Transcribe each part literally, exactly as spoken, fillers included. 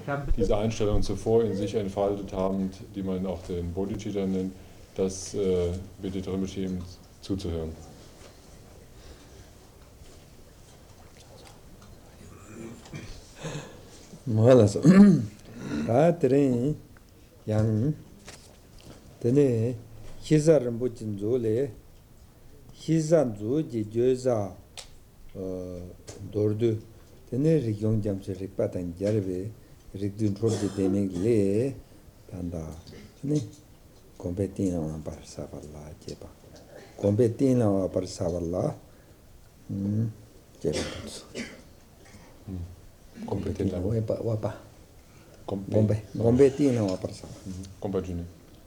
diese Einstellung zuvor in sich entfaltet haben, die man auch den Bodhicitta nennt, das äh, bitte darum bestehen, zuzuhören. Malaso. Ratrin yang tene hisa rambuchin zole hisa zoji joza dordu tene rigyong jamse rikpatan jarbe rikdun rorje denek le tanda tene kompetina wa par savalla jeba kompetina wa par savalla hm jeba Kompetent. Wapa. Gombe. Gombe Tina war Persona. Compagine.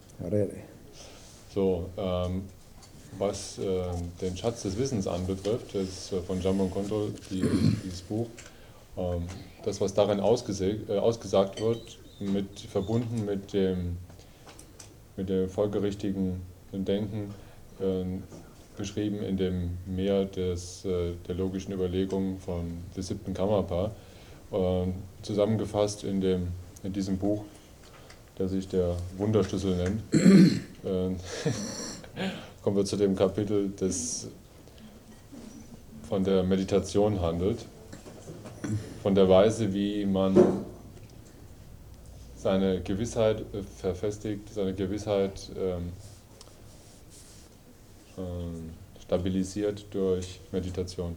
So, ähm, was äh, den Schatz des Wissens anbetrifft, das ist äh, von Jambon Control, die, dieses Buch, ähm, das, was darin ausgesagt, äh, ausgesagt wird, mit, verbunden mit dem, mit dem folgerichtigen Denken, äh, beschrieben in dem Meer des, äh, der logischen Überlegungen von des siebten Karmapa, zusammengefasst in, dem, in diesem Buch, das sich der Wunderschlüssel nennt, kommen wir zu dem Kapitel, das von der Meditation handelt, von der Weise, wie man seine Gewissheit verfestigt, seine Gewissheit ähm, ähm, stabilisiert durch Meditation.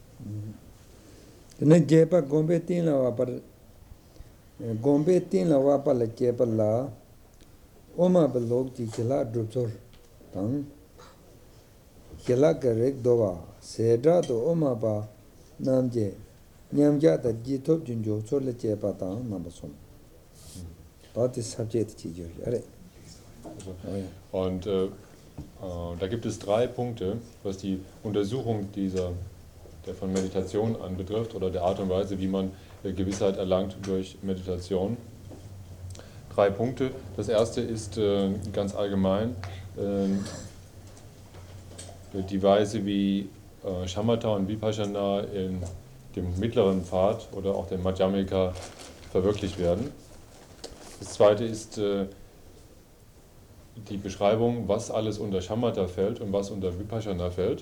Ne jepa gombe tin la wapar gombe tin la wapar la jepa la oma belog ji khila drupsor tang khila karek dowa sedra to oma ba namje nyamja da ji top junjo chor la jepa tang nabasom das ist subject ji jo are und äh, äh, da gibt es drei Punkte, was die Untersuchung dieser der von Meditation anbetrifft oder der Art und Weise, wie man Gewissheit erlangt durch Meditation. Drei Punkte. Das erste ist äh, ganz allgemein äh, die Weise, wie äh, Shamatha und Vipassana in dem mittleren Pfad oder auch dem Madhyamika verwirklicht werden. Das zweite ist äh, die Beschreibung, was alles unter Shamatha fällt und was unter Vipassana fällt.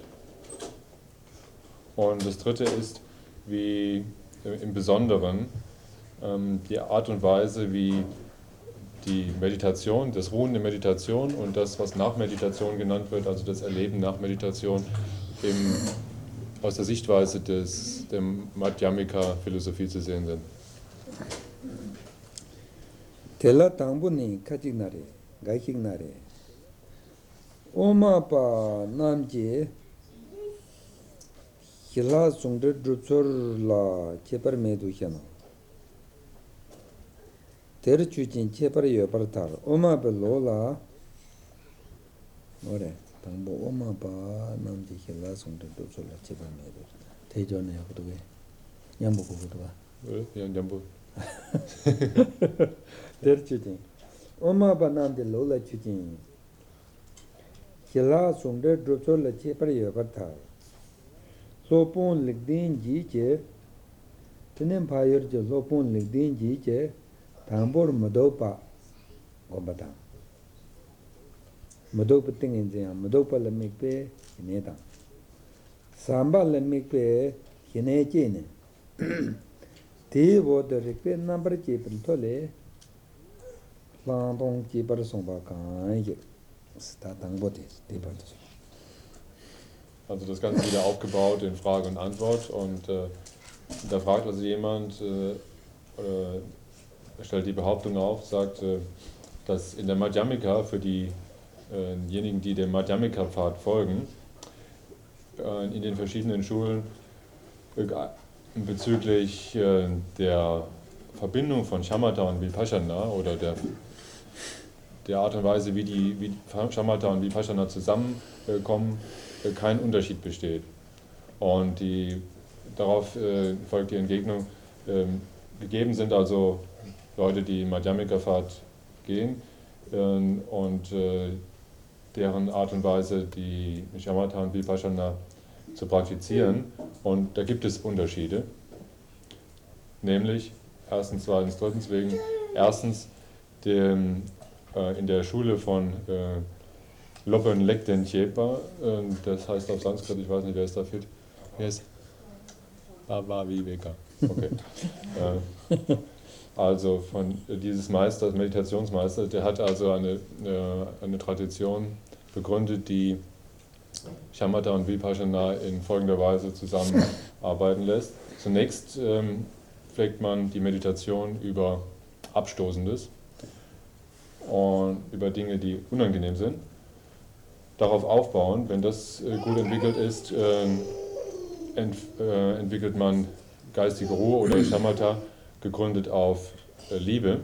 Und das dritte ist, wie im Besonderen ähm, die Art und Weise, wie die Meditation, das Ruhen in Meditation und das, was nach Meditation genannt wird, also das Erleben nach Meditation, im, aus der Sichtweise des, der Madhyamika-Philosophie zu sehen sind. Tela tambuni kajignare, gaikignare. Oma pa namje Hila sungde drupsor la chepar medu hiana. Ter chuchin chepar yopar tar. Oma pe lo la ore, tangbo oma pa namji hila sungde drupsor la chepar medu. Tejo ne yakuduwe. Nyambu kukuduwa. Ja, nyambu. Ter chuchin. Oma pa namji lo la chuchin. Hila sungde drupsor la chepar yopar tar. Lopon ligdin ji che tenen phayur je lopon ligdin ji che thambor madopa gobata madopa tingen je madopa la mikpe ne ta samba la mikpe hine che ne te wo de rikpe number che printole lang dong che par song ba kan ye sta tang bo de de ba. Also das Ganze wieder aufgebaut in Frage und Antwort und äh, da fragt also jemand, äh, äh, stellt die Behauptung auf, sagt, äh, dass in der Madhyamika für diejenigen, die dem Madhyamika-Pfad folgen, äh, in den verschiedenen Schulen äh, bezüglich äh, der Verbindung von Shamatha und Vipassana oder der, der Art und Weise, wie die wie Shamatha und Vipassana zusammenkommen, äh, kein Unterschied besteht. Und die, darauf äh, folgt die Entgegnung, äh, gegeben sind also Leute, die Madhyamika-Pfad gehen äh, und äh, deren Art und Weise, die Shamatha und Vipassana zu praktizieren. Und da gibt es Unterschiede. Nämlich, erstens, zweitens, drittens wegen erstens dem, äh, in der Schule von äh, Lopen Lekten Chepa, äh, das heißt auf Sanskrit, ich weiß nicht, wer ist da fit? Wer ist? Baba Viveka. Okay. äh, also von äh, dieses Meisters, Meditationsmeister, der hat also eine, eine, eine Tradition begründet, die Shamatha und Vipassana in folgender Weise zusammenarbeiten lässt. Zunächst ähm, pflegt man die Meditation über Abstoßendes und über Dinge, die unangenehm sind. Darauf aufbauen, wenn das äh, gut entwickelt ist, äh, ent, äh, entwickelt man geistige Ruhe oder Shamatha, gegründet auf äh, Liebe.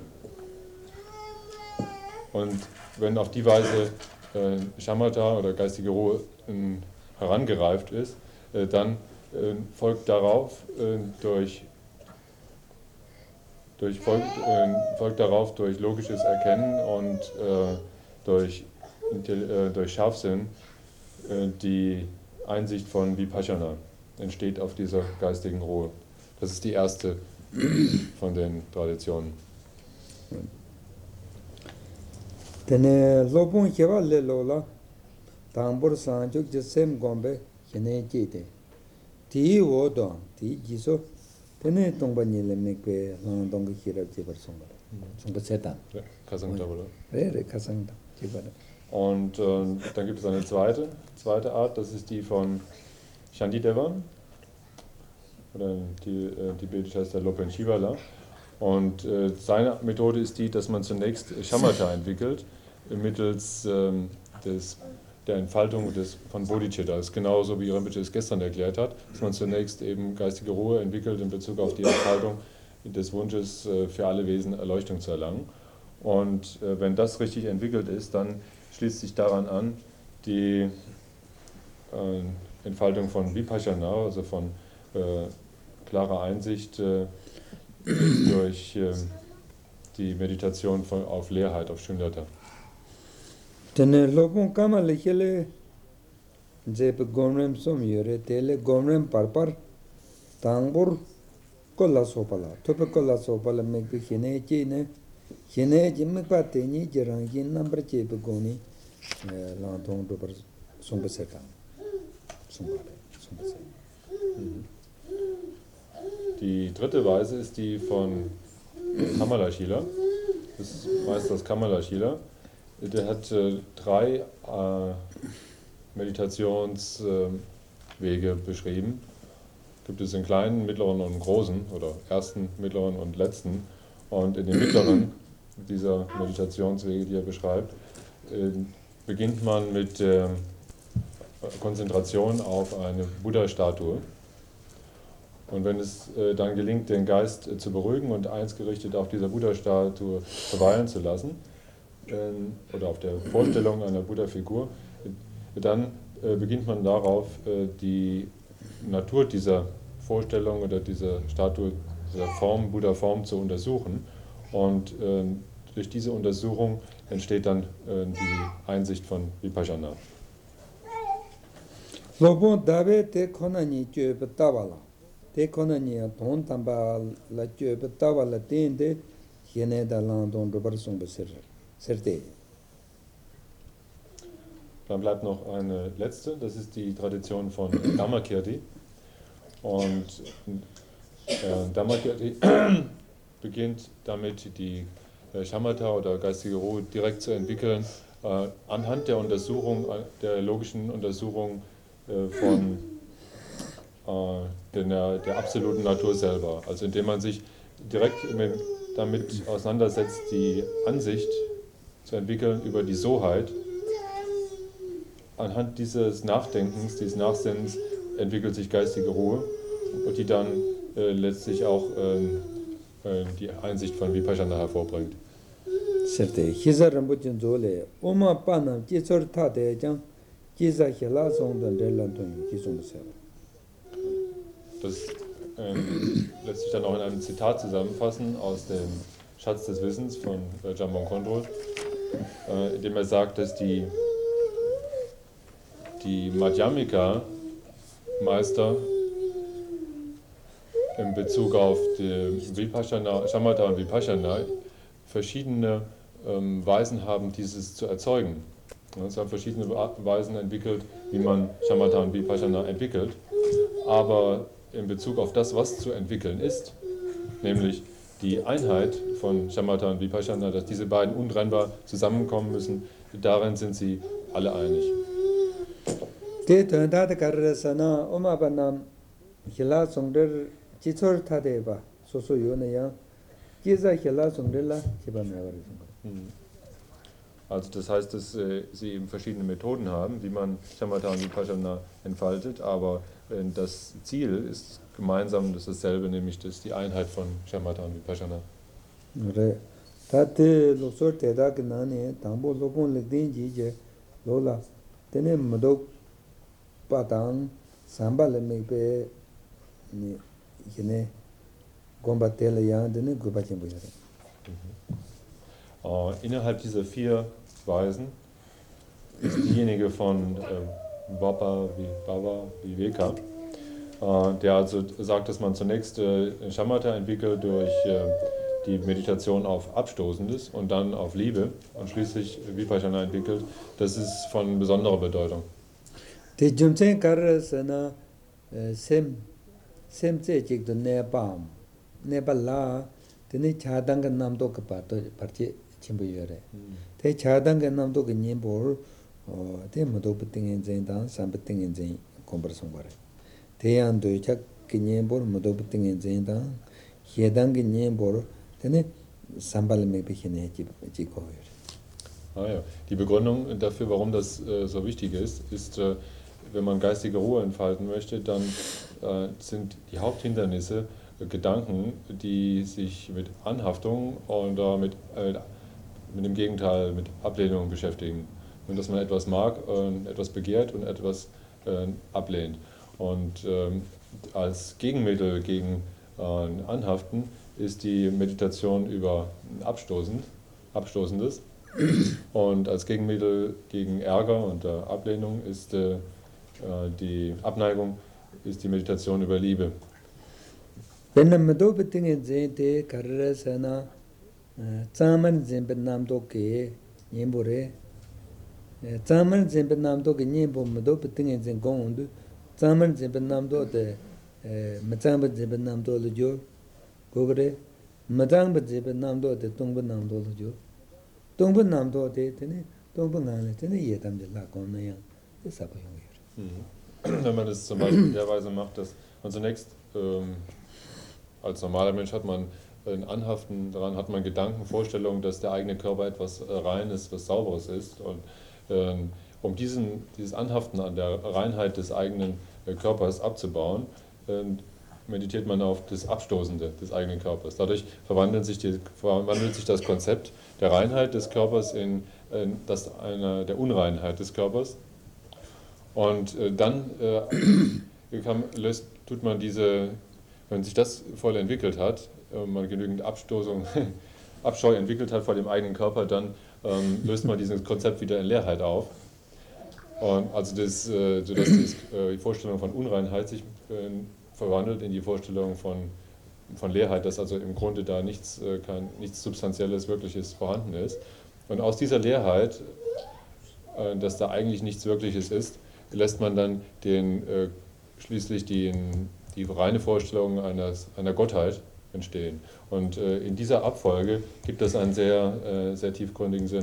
Und wenn auf die Weise äh, Shamatha oder geistige Ruhe äh, herangereift ist, äh, dann äh, folgt darauf äh, durch, durch folgt, äh, folgt darauf durch logisches Erkennen und äh, durch, äh, durch Scharfsinn äh, die Einsicht von Vipassana entsteht auf dieser geistigen Ruhe. Das ist die erste von den Traditionen. Tene lobon hewa le lola tambur sanjuk jesem gombe hene jete ti wodo ti jiso tene tongba nyele mekpe lang dong hira jebar songa songa setan Ja, Kasangta, oder? re re kasangta jebar. Und äh, dann gibt es eine zweite, zweite Art, das ist die von Shantideva, oder die äh, tibetisch heißt der Lopen Shivala. Und äh, seine Methode ist die, dass man zunächst Shamatha entwickelt, äh, mittels äh, des, der Entfaltung des, von Bodhicitta. Das ist genauso, wie Rinpoche es gestern erklärt hat, dass man zunächst eben geistige Ruhe entwickelt in Bezug auf die Entfaltung des Wunsches, äh, für alle Wesen Erleuchtung zu erlangen. Und äh, wenn das richtig entwickelt ist, dann schließt sich daran an die äh, Entfaltung von Vipassana, also von äh, klarer Einsicht äh, durch äh, die Meditation von, auf Leerheit, auf Shunyata. Tene lobon kama le hele jepe gomrem som yore tele gomrem parpar tangbur kolla sopala tope kolla sopala mekpe hene chene hene jimme pa teni jerang yin number jepe goni lang tong do par sombe sekan sombe sombe sekan. Die dritte Weise ist die von Kamalashila. Das ist Meisters Kamalashila. Der hat äh, drei äh, Meditationswege äh, beschrieben. Gibt es in kleinen, mittleren und großen, oder ersten, mittleren und letzten. Und in den mittleren dieser Meditationswege, die er beschreibt, äh, beginnt man mit der äh, Konzentration auf eine Buddha-Statue. Und wenn es äh, dann gelingt, den Geist äh, zu beruhigen und einsgerichtet auf dieser Buddha-Statue verweilen zu lassen, äh, oder auf der Vorstellung einer Buddha-Figur, äh, dann äh, beginnt man darauf, äh, die Natur dieser Vorstellung oder dieser Statue, dieser Form, Buddha-Form zu untersuchen. Und äh, durch diese Untersuchung entsteht dann äh, die Einsicht von Vipassana. Lobon dabe te konani jepe tabala te konani ton tamba la jepe tabala tende hene da lang don do par sombe ser serte. Dann bleibt noch eine letzte, das ist die Tradition von Dhammakirti. Und äh, Dhammakirti beginnt damit, die äh, Shamatha oder geistige Ruhe direkt zu entwickeln, äh, anhand der Untersuchung, der logischen Untersuchung äh, von äh, der, der absoluten Natur selber. Also indem man sich direkt mit, damit auseinandersetzt, die Ansicht zu entwickeln über die Soheit. Anhand dieses Nachdenkens, dieses Nachsinnens entwickelt sich geistige Ruhe und die dann äh, letztlich auch äh, die Einsicht von Vipassana hervorbringt. Serte hiza rambuchin zole oma pana jitsor ta de jang jiza hela song den de lan ton ki song se. Das ähm, lässt sich dann auch in einem Zitat zusammenfassen aus dem Schatz des Wissens von äh, Jambon Kondrol, äh, in dem er sagt, dass die Die Madhyamika-Meister in Bezug auf die Vipassana, Shamatha und Vipassana verschiedene ähm, Weisen haben, dieses zu erzeugen. Es haben verschiedene Weisen entwickelt, wie man Shamatha und Vipassana entwickelt. Aber in Bezug auf das, was zu entwickeln ist, nämlich die Einheit von Shamatha und Vipassana, dass diese beiden untrennbar zusammenkommen müssen, darin sind sie alle einig. Also das heißt, dass äh, sie eben verschiedene Methoden haben, wie man Shamatha und Vipassana entfaltet, aber äh, das Ziel ist gemeinsam, das ist dasselbe, nämlich das die Einheit von Shamatha und Vipassana. Tate loksor teda kinane tambo lopon lekden jije lola tene modok patang samba le mekpe ni yene gomba tele yang tene guba chimbo yare. Uh, innerhalb dieser vier Weisen ist diejenige von äh, Vapa, Bhava, Viveka, äh, der also sagt, dass man zunächst äh, Shamatha entwickelt durch äh, die Meditation auf Abstoßendes und dann auf Liebe und schließlich Vipassana entwickelt. Das ist von besonderer Bedeutung. Te jumchen kar sana sem sem che chik do ne pam ne balla tene chadang ga nam do ka pa to parche chimbo yore. Te chadang ga nam do ga nyembor te modo puting zen dan sam puting zen conversation bare. Te yan do chak nyembor modo puting zen dan hedang ga nyembor tene sambal me bechene chi ko Ah ja. Die Begründung dafür, warum das äh, so wichtig ist, ist, äh, wenn man geistige Ruhe entfalten möchte, dann äh, sind die Haupthindernisse äh, Gedanken, die sich mit Anhaftung oder mit, äh, mit dem Gegenteil, mit Ablehnung beschäftigen. Und dass man etwas mag, äh, etwas begehrt und etwas äh, ablehnt. Und äh, als Gegenmittel gegen äh, Anhaften ist die Meditation über Abstoßend, Abstoßendes. Und als Gegenmittel gegen Ärger und äh, Ablehnung ist äh, die Abneigung, ist die Meditation über Liebe. Wenn man do betinge zete karasana zaman zembe namdo ke yembore zaman zembe namdo ke nyembo do betinge zen gond zaman zembe namdo de mazamba zembe namdo lo jo gogre mazamba zembe namdo de tongba namdo lo jo tongba namdo de tene tongba ngane tene yedam de la kon ya das sabo Mhm. Wenn man das zum Beispiel in der Weise macht, dass man zunächst ähm, als normaler Mensch hat man ein Anhaften daran, hat man Gedanken, Vorstellungen, dass der eigene Körper etwas äh, Reines, was Sauberes ist. Und ähm, um diesen, dieses Anhaften an der Reinheit des eigenen äh, Körpers abzubauen, äh, meditiert man auf das Abstoßende des eigenen Körpers. Dadurch verwandelt sich, die, verwandelt sich das Konzept der Reinheit des Körpers in, in das einer der Unreinheit des Körpers. Und äh, dann äh, kann, löst, tut man diese, wenn sich das voll entwickelt hat, äh, man genügend Abstoßung, Abscheu entwickelt hat vor dem eigenen Körper, dann ähm, löst man dieses Konzept wieder in Leerheit auf. Und also das, äh, sodass das, äh, die Vorstellung von Unreinheit sich äh, verwandelt in die Vorstellung von, von Leerheit, dass also im Grunde da nichts, äh, kein, nichts Substanzielles, Wirkliches vorhanden ist. Und aus dieser Leerheit, äh, dass da eigentlich nichts Wirkliches ist, lässt man dann den, äh, schließlich den, die reine Vorstellung eines, einer Gottheit entstehen. Und äh, in dieser Abfolge gibt es einen sehr, äh, sehr tiefgründigen Sinn.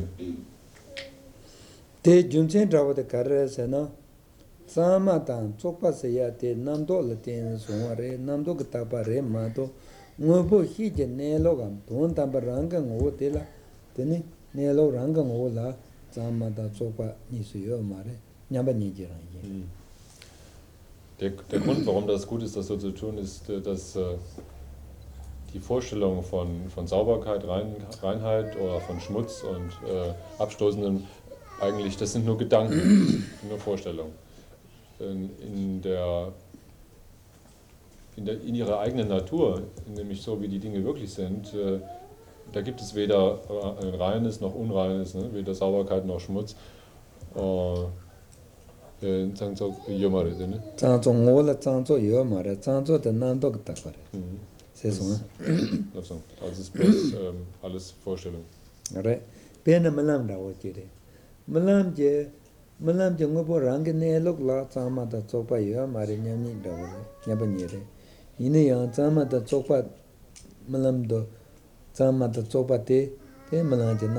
Te junchen trawa de karre sena sama tan chokpa se ya te namdo le ten songwa re namdo ka tapa re ma to ngobo hi je ne lo gam don tam ranga ngo te la tene ne lo ranga ngo la sama da chokpa ni su yo ma re nyamba ni je rang ye. Der, der Grund, warum das gut ist, das so zu tun, ist, dass äh, die Vorstellung von, von Sauberkeit, Rein, Reinheit oder von Schmutz und äh, Abstoßenden eigentlich, das sind nur Gedanken, nur Vorstellungen. In, in, der, in, der, in ihrer eigenen Natur, nämlich so wie die Dinge wirklich sind, äh, da gibt es weder ein Reines noch Unreines, ne? Weder Sauberkeit noch Schmutz. Äh, Zangzo Yomare, ne? Zangzo Ngola Zangzo Yomare, Zangzo der Nandok Takare. Saison. Also es ist bloß ähm, alles Vorstellung. Right. Pena Malam da Wachire. Malam je Malam je Ngobo Rangane Lok La Zama da Zopa Yomare Nyani da Nyabanyere. Ine Yang Zama da Zopa Malam do Zama da Zopa Te. Ähm,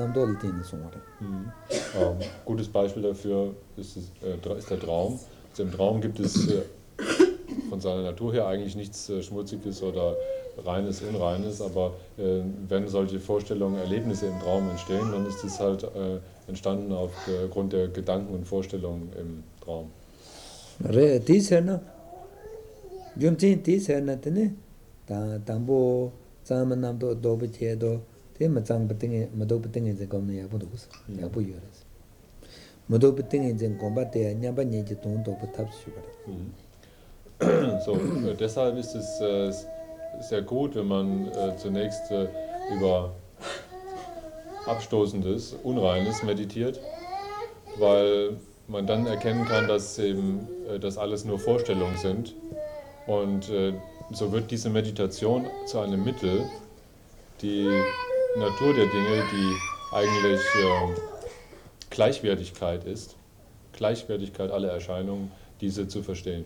gutes Beispiel dafür ist, es, äh, ist der Traum. Also im Traum gibt es äh, von seiner Natur her eigentlich nichts äh, Schmutziges oder Reines, Unreines, aber äh, wenn solche Vorstellungen, Erlebnisse im Traum entstehen, dann ist es halt äh, entstanden aufgrund der Gedanken und Vorstellungen im Traum. Dies Herr, Jumtin, dies Herr, da Tambo, Zamanam, Dobechedo. Tema zang betinge mado betinge je komne ya bu dus ya bu yores mado betinge je komba te nya ba nye je ton do betap shu bare. So äh, deshalb ist es äh, sehr gut, wenn man äh, zunächst äh, über Abstoßendes, Unreines meditiert, weil man dann erkennen kann, dass eben äh, das alles nur Vorstellungen sind, und äh, so wird diese Meditation zu einem Mittel, die Natur der Dinge, die eigentlich äh, Gleichwertigkeit ist, Gleichwertigkeit aller Erscheinungen, diese zu verstehen.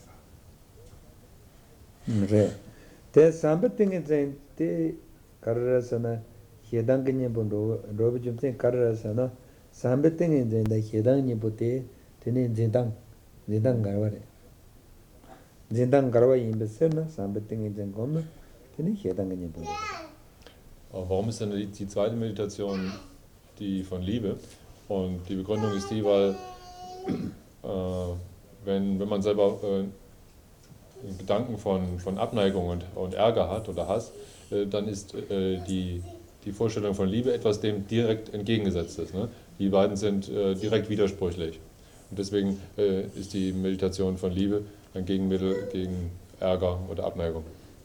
Der Sambatinge sein, die Karasana, Hedangin Bondo, Robert Jumsen Karasana, Sambatinge sein, der Hedangin Bote, den Zindang, Zindang Garware. Zindang Garwa in Besena, Sambatinge sein Gomma, den Hedangin Bondo. Warum ist denn die, die zweite Meditation die von Liebe? Und die Begründung ist die, weil äh, wenn, wenn man selber äh, Gedanken von, von Abneigung und, und Ärger hat oder Hass, äh, dann ist äh, die, die Vorstellung von Liebe etwas dem direkt entgegengesetztes. Ne? Die beiden sind äh, direkt widersprüchlich. Und deswegen äh, ist die Meditation von Liebe ein Gegenmittel gegen Ärger oder Abneigung.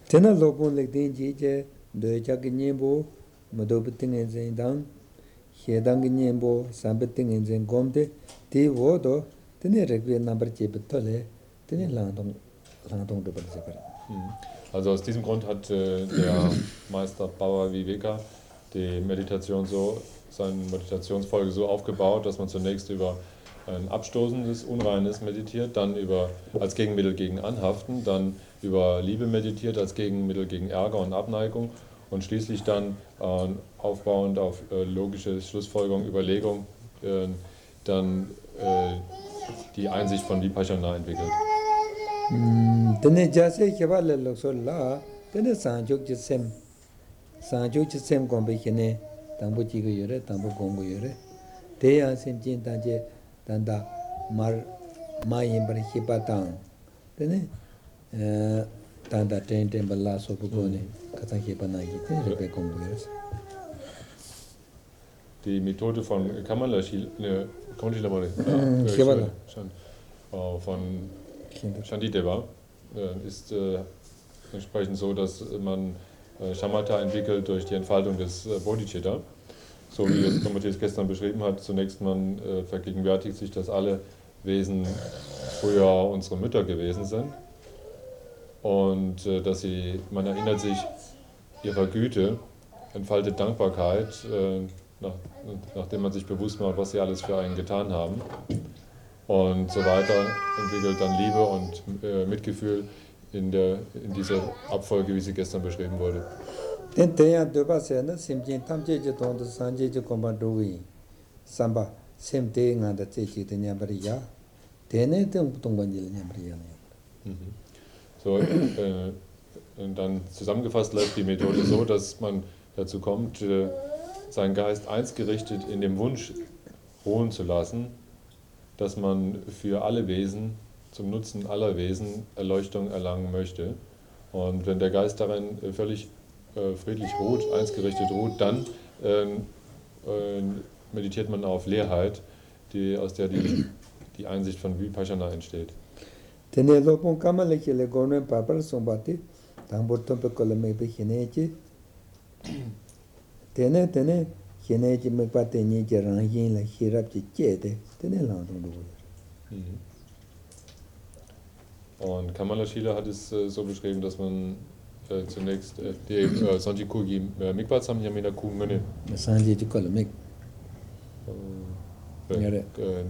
De Jaginebo, Madobiting and Zendang, Hedanginebo, Sambiting and Zengomde, T. Wodo, Tenereque number Chipetole, Tenelandong, Landong de Berseper. Also aus diesem Grund hat äh, der Meister Bauer Viveka die Meditation so, seine Meditationsfolge so aufgebaut, dass man zunächst über ein abstoßendes, Unreines meditiert, dann über als Gegenmittel gegen Anhaften, dann über Liebe meditiert als Gegenmittel gegen Ärger und Abneigung und schließlich dann äh, aufbauend auf äh, logische Schlussfolgerung, Überlegung, äh, dann äh, die Einsicht von Vipassana entwickelt. Dene jase kebale loksola, dene sanjuk jisem, sanjuk jisem gombe kene, tambo chigo yore, tambo gongo yore, teya sem jin tanje tanda mar mayin bar hipatang, dene tanda ten ten bala so bugone, kata hipanagi, rebe gongo yore. Die Methode von Kamala ne, von Shantideva ist äh, entsprechend so, dass man äh, Shamatha entwickelt durch die Entfaltung des äh, Bodhicitta. So wie es Matthias gestern beschrieben hat, zunächst man äh, vergegenwärtigt sich, dass alle Wesen früher unsere Mütter gewesen sind und äh, dass sie, man erinnert sich ihrer Güte, entfaltet Dankbarkeit, äh, nach, nachdem man sich bewusst macht, was sie alles für einen getan haben. Und so weiter entwickelt dann Liebe und äh, Mitgefühl in, der, in dieser Abfolge, wie sie gestern beschrieben wurde. So, äh, und dann zusammengefasst läuft die Methode so, dass man dazu kommt, äh, seinen Geist einsgerichtet in dem Wunsch ruhen zu lassen, dass man für alle Wesen, zum Nutzen aller Wesen, Erleuchtung erlangen möchte. Und wenn der Geist darin völlig äh, friedlich ruht, einsgerichtet ruht, dann äh, äh, meditiert man auf Leerheit, die, aus der die, die Einsicht von Vipassana entsteht. Tene lopon kamale kele gorne papar sombati tamborton pe kolme be hineji tene tene hineji me pate ni jaran yin la hirap ji jede tene landong do. Und Kamala Shila hat es äh, so beschrieben, dass man äh, zunächst äh, die äh, Sanji Kugi äh, Mikbat Samyamina Kungene Sanji Chikola Mik. de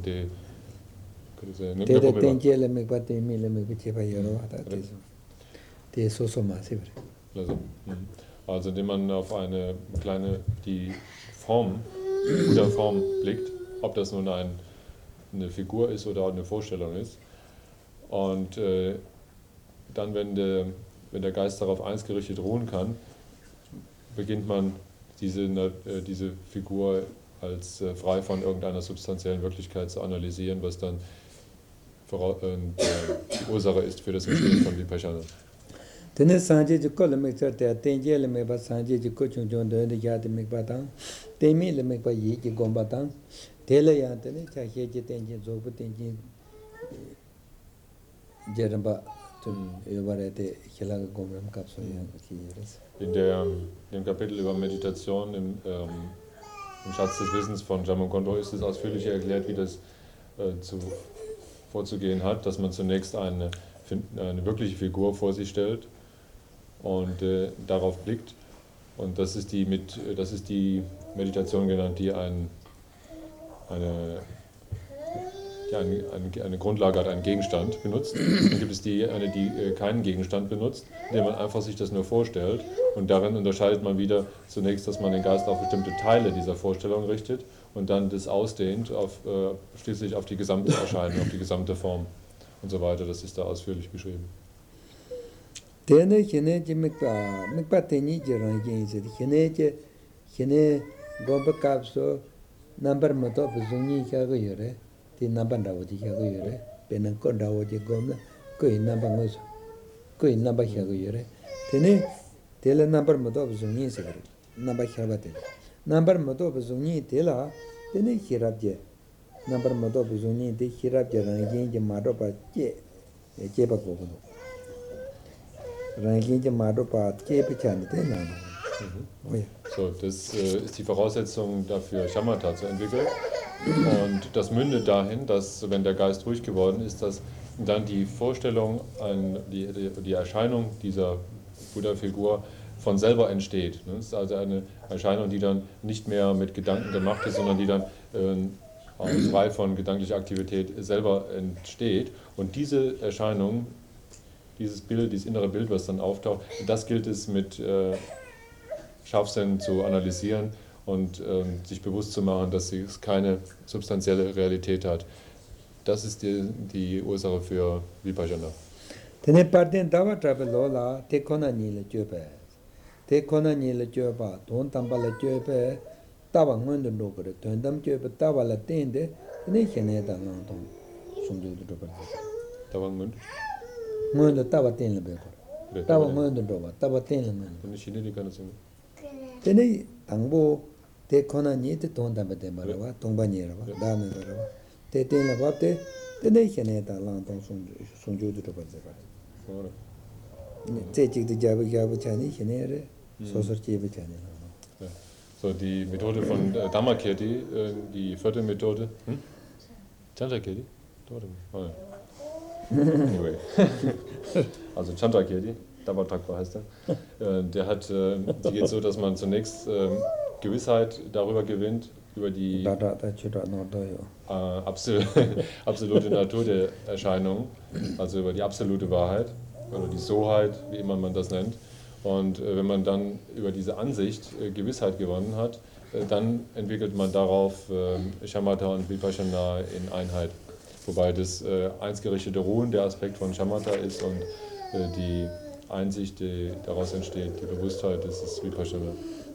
Tete Tenje le Mikbat Temi le Mikbat Cheba Yoro Hata Teso. Die so so massiv. Also, mhm. also indem man auf eine kleine, die Form, der Form blickt, ob das nun ein, eine Figur ist oder eine Vorstellung ist. Und äh, dann, wenn der, wenn der Geist darauf einsgerichtet ruhen kann, beginnt man diese, äh, diese Figur als äh, frei von irgendeiner substanziellen Wirklichkeit zu analysieren, was dann voraus, äh, die Ursache ist für das Entstehen von Vipassana. Tene Sanji Chikola Miksa Te Tenje le Mikbat Sanji Chiko Chung Chung Doyende Yate Mikbat Tang Temi le Mikbat Yiki Gomba Tang Tele Yantene Cha Heje Tenje Zobu Tenje Jeramba Tun Yobarete Hilaga Gomram Kapso Yankiris. In der, dem Kapitel über Meditation im, ähm, im Schatz des Wissens von Jamon Kondro ist es ausführlich erklärt, wie das äh, zu, vorzugehen hat, dass man zunächst eine, eine wirkliche Figur vor sich stellt und äh, darauf blickt. Und das ist die, mit, das ist die Meditation genannt, die ein, eine, die eine, eine, eine Grundlage hat, einen Gegenstand benutzt. Dann gibt es die, eine, die äh, keinen Gegenstand benutzt, indem man einfach sich das nur vorstellt. Und darin unterscheidet man wieder zunächst, dass man den Geist auf bestimmte Teile dieser Vorstellung richtet und dann das ausdehnt, auf, äh, schließlich auf die gesamte Erscheinung, auf die gesamte Form und so weiter. Das ist da ausführlich beschrieben. Tene Hine Mikpa Mikpa Teni Jiran Yense Hine Hine Gomba Kapso Number Moto Zuni Kago Yore, the number Dawoji Kago Yore, Penanko Dawoji Gomna, Koi number Moso, Koi number Kago Yore, Tene Tele number Moto Zuni Secret, number Habate, number Moto Zuni Tela, Tene Hirabje, number Moto Zuni, the Hirabje Rangi Madopa Je, Jeba Gogo. So, das äh, ist die Voraussetzung dafür, Shamatha zu entwickeln. Und das mündet dahin, dass, wenn der Geist ruhig geworden ist, dass dann die Vorstellung, an die, die Erscheinung dieser Buddha-Figur von selber entsteht. Das ist also eine Erscheinung, die dann nicht mehr mit Gedanken gemacht ist, sondern die dann äh, frei von gedanklicher Aktivität selber entsteht. Und diese Erscheinung, dieses Bild, dieses innere Bild, was dann auftaucht, das gilt es mit äh, Scharfsinn zu analysieren und äh, sich bewusst zu machen, dass es keine substanzielle Realität hat. Das ist die, die Ursache für Vipassana. Tene parten dawa travel lola te kona ni le jobe. Te kona ni le joba don tamba le jobe tawa ngondo ndogre tondam jobe tawa la tende ne hene da non ton sundu do do. Tawa ngondo ngondo tawa ten le be. Tawa ngondo do tawa ten le ngondo. Tene shine di kana sing. Tene tangbo te kona ni te ton tamba te marawa tongba ni rawa da me rawa. Te ten la bapte tene hene da lang ton sundu sundu do do ba. So, die Methode von äh, Dhammakirti, äh, die vierte Methode. Hm? Chandrakirti? Oh, ja. Anyway. Also Chandrakirti, Dhammatakva heißt er. Äh, der hat, äh, die geht so, dass man zunächst äh, Gewissheit darüber gewinnt, über die äh, absol absolute Natur der Erscheinung, also über die absolute Wahrheit oder die Soheit, wie immer man das nennt. Und äh, wenn man dann über diese Ansicht äh, Gewissheit gewonnen hat, äh, dann entwickelt man darauf äh, Shamatha und Vipassana in Einheit. Wobei das äh, einsgerichtete Ruhen der Aspekt von Shamatha ist und äh, die Einsicht, die daraus entsteht, die Bewusstheit, das ist Vipassana.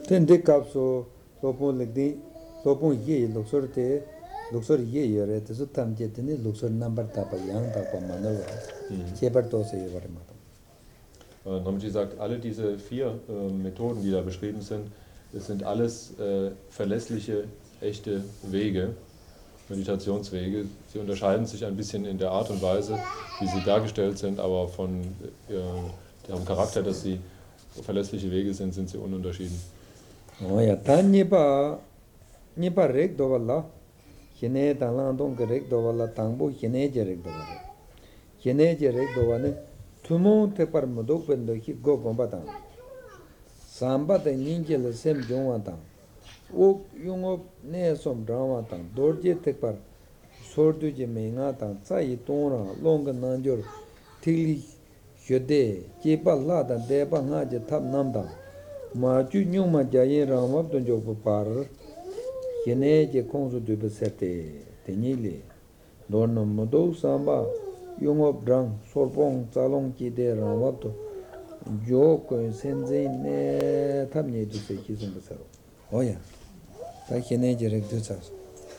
Lopon ye luxor te luxor ye yore te su tam je te ne luxor number tapa yang tapa manawa chebar to se yore mato. Namji sagt, alle diese vier äh, Methoden, die da beschrieben sind, das sind alles äh, verlässliche, echte Wege, Meditationswege. Sie unterscheiden sich ein bisschen in der Art und Weise, wie sie dargestellt sind, aber von äh, deren Charakter, dass sie verlässliche Wege sind, sind sie ununterschieden. Oh ja, dann nipa nipa rek do wala hine dalang dong rek do wala tangbo hine je rek do wala Kene Jerek Dowane, Tumon Tepar Modok Pendoki Go Gombatan. Samba the Ninja the same Jonathan. O Yungop Nesom Dramatan, Dorje Tepar, Sorduji Mengatan, Sai Tona, Long Nanjor, Tilly Hyode, Jepa Lada, Deba Naja Tab Namda. Maju Numa Jayen Ramab Donjo Par, Kene Je Konso de Besete, Tenile, Dorno Modo Samba. Yungop drang, sorpong, salong ki de ramab to, jo ko senze ne tabne du se ki zum besaro. Oh ja, da kenne direkt du sagst.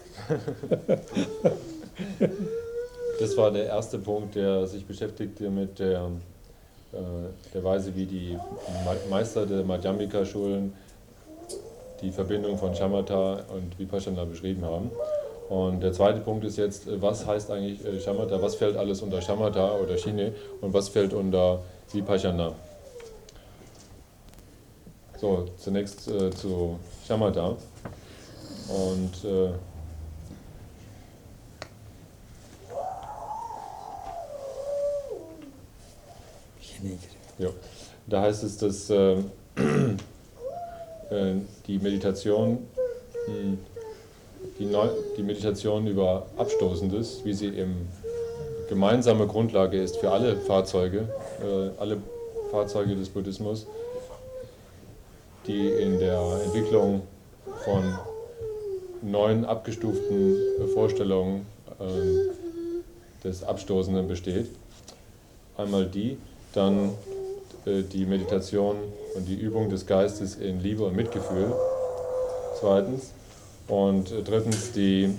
Das war der erste Punkt, der sich beschäftigte mit der, äh, der Weise, wie die Meister der Madhyamika-Schulen die Verbindung von Shamatha und Vipassana beschrieben haben. Und der zweite Punkt ist jetzt, was heißt eigentlich äh, Shamatha, was fällt alles unter Shamatha oder Shine und was fällt unter Vipassana. So, zunächst äh, zu Shamatha. Und äh, ja, da heißt es, dass äh, äh, die Meditation mh, Die, Neu die Meditation über Abstoßendes, wie sie im gemeinsame Grundlage ist für alle Fahrzeuge, äh, alle Fahrzeuge des Buddhismus, die in der Entwicklung von neuen abgestuften Vorstellungen äh, des Abstoßenden besteht. Einmal die, dann äh, die Meditation und die Übung des Geistes in Liebe und Mitgefühl. Zweitens. Und drittens die,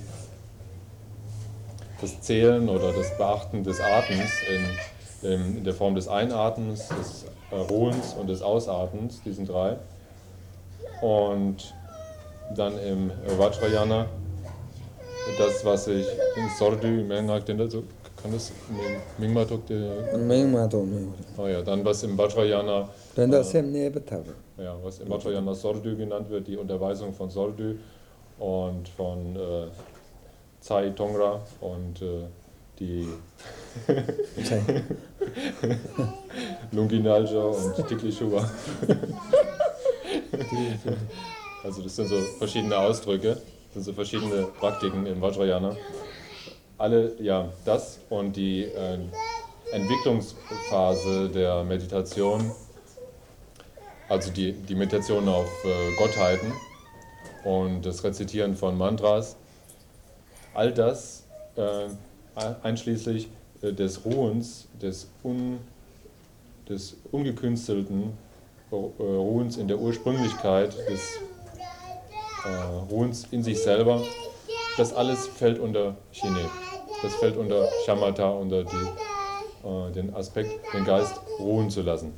das Zählen oder das Beachten des Atems in, in, in der Form des Einatmens, des äh, Ruhens und des Ausatmens, diesen drei. Und dann im Vajrayana das, was ich in Sordu, kann das Mingmatok? Mingmatok. Oh ja, dann was im Vajrayana, äh, ja, was im Vajrayana Sordu genannt wird, die Unterweisung von Sordu. Und von äh, Tsai Tongra und äh, die Lunginalja und Tiklishuwa. Also das sind so verschiedene Ausdrücke, das sind so verschiedene Praktiken im Vajrayana. Alle, ja, das und die äh, Entwicklungsphase der Meditation, also die, die Meditation auf äh, Gottheiten, und das Rezitieren von Mantras, all das äh, einschließlich äh, des Ruhens, des, un, des ungekünstelten äh, Ruhens in der Ursprünglichkeit, des äh, Ruhens in sich selber, das alles fällt unter Shine, das fällt unter Shamatha, unter die, äh, den Aspekt, den Geist ruhen zu lassen.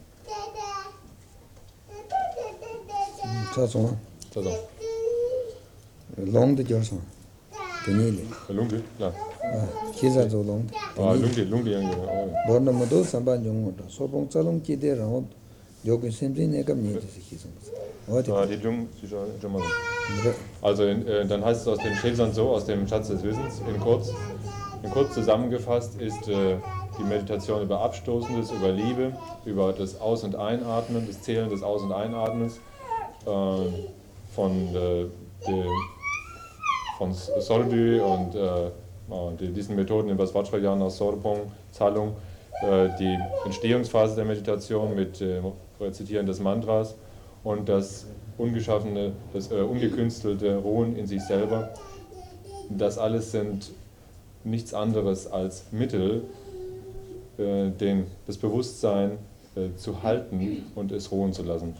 Long de Johnson. Tenile. Lungdi, klar. Kisa zo long. Ah, Lungdi, Lungdi yang ge. Dorna modo samba nyong modo. Sobong salong ki de rang. Jogi sempre ne kam ne se kisa. Ah, die Lung, die schon mal. Also in, äh, dann heißt es aus dem Shilsan so, aus dem Schatz des Wissens, in kurz, in kurz zusammengefasst ist äh, die Meditation über Abstoßendes, über Liebe, über das Aus- und Einatmen, das Zählen des Aus- und Einatmens, äh, von äh, de, von Sordu und äh, diesen Methoden über das Vajrayana, Sorpong, Zahlung, äh, die Entstehungsphase der Meditation mit äh, Rezitieren des Mantras und das ungeschaffene, das äh, ungekünstelte Ruhen in sich selber. Das alles sind nichts anderes als Mittel, äh, den, das Bewusstsein äh, zu halten und es ruhen zu lassen.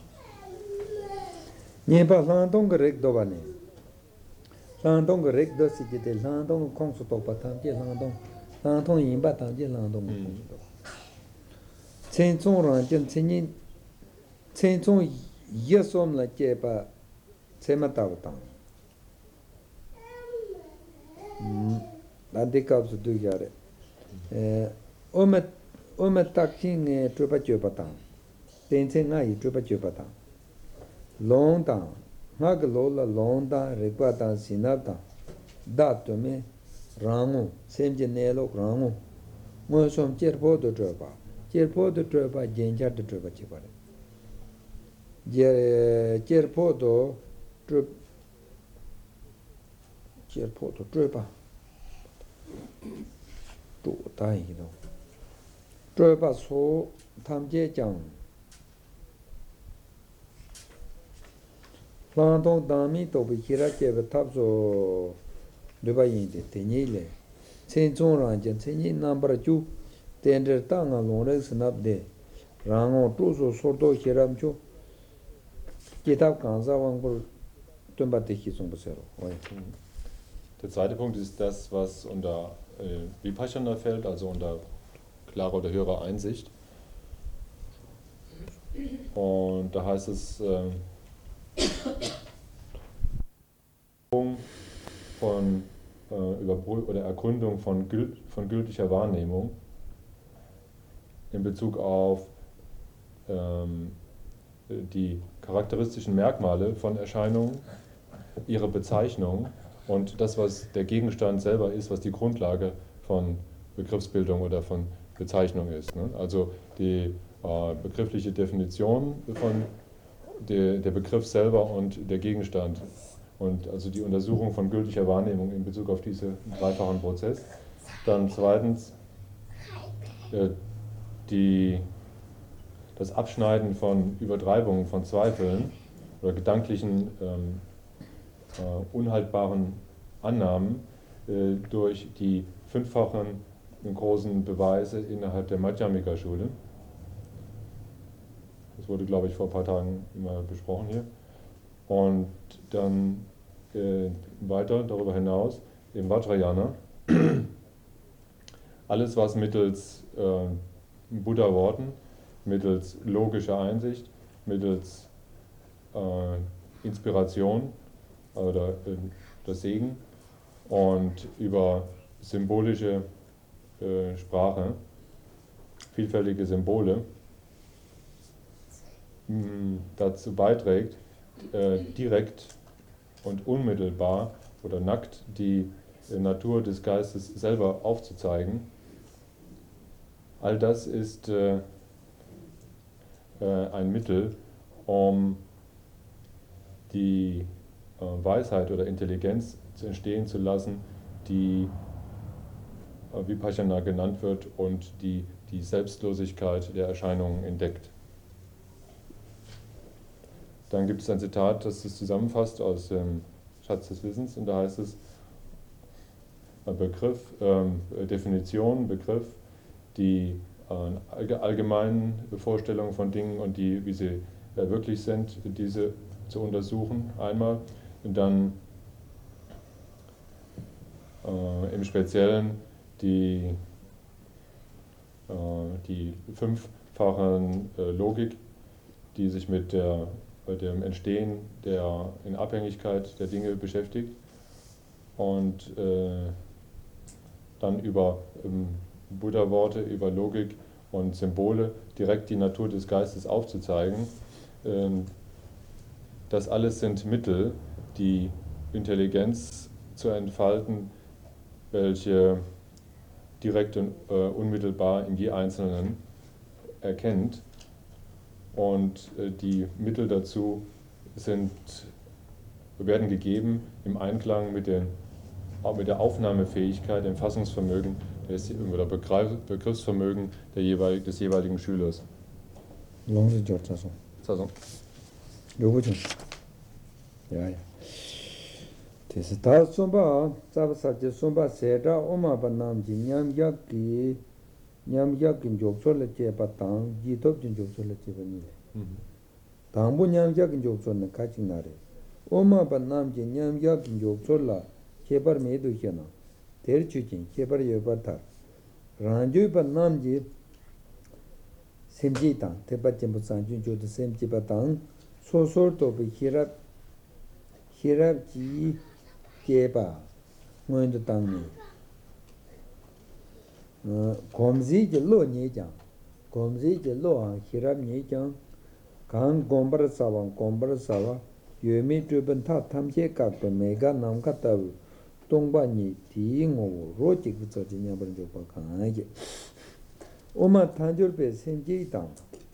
Landong rek do si jite landong kong su tok pa tam je landong landong yin ba tam je landong kong su tok chen zong rang jen chen yin chen zong ye som la je pa che ma ta tang la de ka su du ya re eh o me o me tak king e tru pa je pa tang ten chen nga yi tru pa je pa tang long tang ngak lola londa rekwa sinabda da to me rangu semje nelo rangu mo som cherpo do droba cherpo do droba genja do droba chibare je cherpo do drob cherpo do droba do dai do droba so tamje jang lang dong dami to bi kira che ba tab so de ba yin de te ni le chen zong ran jen chen ni number chu ten de ta nga long re snap de rang o tu so so do hiram chu kitab kan za wang bur tun ba de hi song ba sero oi Der zweite Punkt ist das, was unter äh, Vipassana fällt, also unter klare oder höhere Einsicht. Und da heißt es äh, von äh, Überprüfung oder Ergründung von, gült, von gültiger Wahrnehmung in Bezug auf ähm, die charakteristischen Merkmale von Erscheinungen, ihre Bezeichnung und das, was der Gegenstand selber ist, was die Grundlage von Begriffsbildung oder von Bezeichnung ist. Ne? Also die äh, begriffliche Definition von der, der Begriff selber und der Gegenstand. Und also die Untersuchung von gültiger Wahrnehmung in Bezug auf diesen dreifachen Prozess. Dann zweitens äh, die, das Abschneiden von Übertreibungen, von Zweifeln oder gedanklichen ähm, äh, unhaltbaren Annahmen äh, durch die fünffachen großen Beweise innerhalb der Madhyamika-Schule. Das wurde, glaube ich, vor ein paar Tagen mal besprochen hier. Und dann äh, weiter darüber hinaus im Vajrayana alles, was mittels äh, Buddha-Worten, mittels logischer Einsicht, mittels äh, Inspiration oder äh, das Segen und über symbolische äh, Sprache, vielfältige Symbole mh, dazu beiträgt, äh, direkt und unmittelbar oder nackt die äh, Natur des Geistes selber aufzuzeigen. All das ist äh, äh, ein Mittel, um die äh, Weisheit oder Intelligenz zu entstehen zu lassen, die äh, Vipassana genannt wird und die die Selbstlosigkeit der Erscheinungen entdeckt. Dann gibt es ein Zitat, das es zusammenfasst aus dem Schatz des Wissens, und da heißt es, Begriff, äh, Definition, Begriff, die äh, allgemeinen Vorstellungen von Dingen und die, wie sie äh, wirklich sind, diese zu untersuchen einmal und dann äh, im Speziellen die, äh, die fünffachen äh, Logik, die sich mit der, bei dem Entstehen der in Abhängigkeit der Dinge beschäftigt und äh, dann über ähm, Buddha-Worte, über Logik und Symbole direkt die Natur des Geistes aufzuzeigen. Ähm, das alles sind Mittel, die Intelligenz zu entfalten, welche direkt und äh, unmittelbar in je Einzelnen erkennt. Und äh, die Mittel dazu sind, werden gegeben im Einklang mit, den, mit der Aufnahmefähigkeit, dem Fassungsvermögen des, oder Begriffsvermögen der jeweilig, des jeweiligen Schülers. Ja, ja. Das ist das Sumba, das ist das Sumba, Seda, Oma, Banam, Nyam Yaki, Nyam Yakin, Joksola, Batang, Jitop, Joksola, Chibani. Tambu Nyam Yakin, Joksola, Kachinare. Oma, Banam, Nyam Yakin, Joksola, Chebar Medu Hena, Terchuchin, Chebar Yobatar. Ranju Banam Ji, Semji Tang, Tepachimbu Sanjun, Jodu Semji Batang, so sort of Hirab, Hirab Ji. Keba, Mondo Tangmi. Gomzi Lo Nijang, Gomzi Lo, Hiram Nijang, Kang Gombar Sawa, Gombar Sawa, Yumi Druban Ta Tamche Kapa, Mega Namkata, Tongbani, Tingo, Rotik Sotinya Banjopa Kangi. Oma Tanjur Pe Semji Tang,